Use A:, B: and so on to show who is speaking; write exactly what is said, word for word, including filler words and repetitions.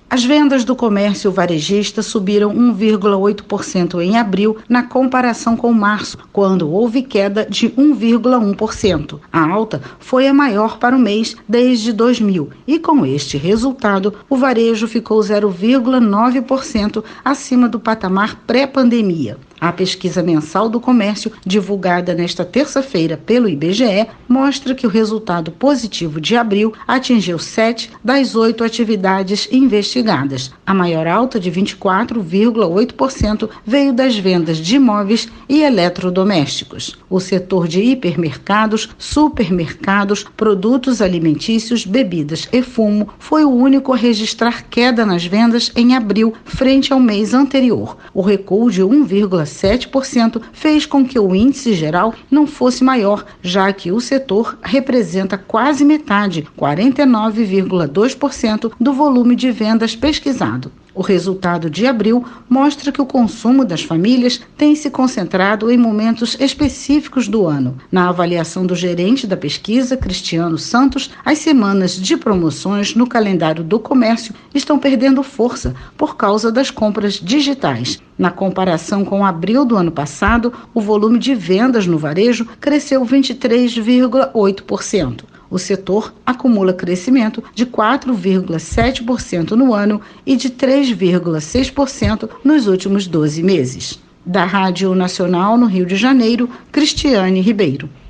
A: As vendas do comércio varejista subiram um vírgula oito por cento em abril na comparação com março, quando houve queda de um vírgula um por cento. A alta foi a maior para o mês desde dois mil e, com este resultado, o varejo ficou zero vírgula nove por cento acima do patamar pré-pandemia. A pesquisa mensal do comércio, divulgada nesta terça-feira pelo I B G E, mostra que o resultado positivo de abril atingiu sete das oito atividades investigadas. A maior alta, de vinte e quatro vírgula oito por cento, veio das vendas de imóveis e eletrodomésticos. O setor de hipermercados, supermercados, produtos alimentícios, bebidas e fumo foi o único a registrar queda nas vendas em abril, frente ao mês anterior. O recuo de um vírgula sete por cento fez com que o índice geral não fosse maior, já que o setor representa quase metade, quarenta e nove vírgula dois por cento, do volume de vendas pesquisado. O resultado de abril mostra que o consumo das famílias tem se concentrado em momentos específicos do ano. Na avaliação do gerente da pesquisa, Cristiano Santos, as semanas de promoções no calendário do comércio estão perdendo força por causa das compras digitais. Na comparação com abril do ano passado, o volume de vendas no varejo cresceu vinte e três vírgula oito por cento. O setor acumula crescimento de quatro vírgula sete por cento no ano e de três vírgula seis por cento nos últimos doze meses. Da Rádio Nacional no Rio de Janeiro, Cristiane Ribeiro.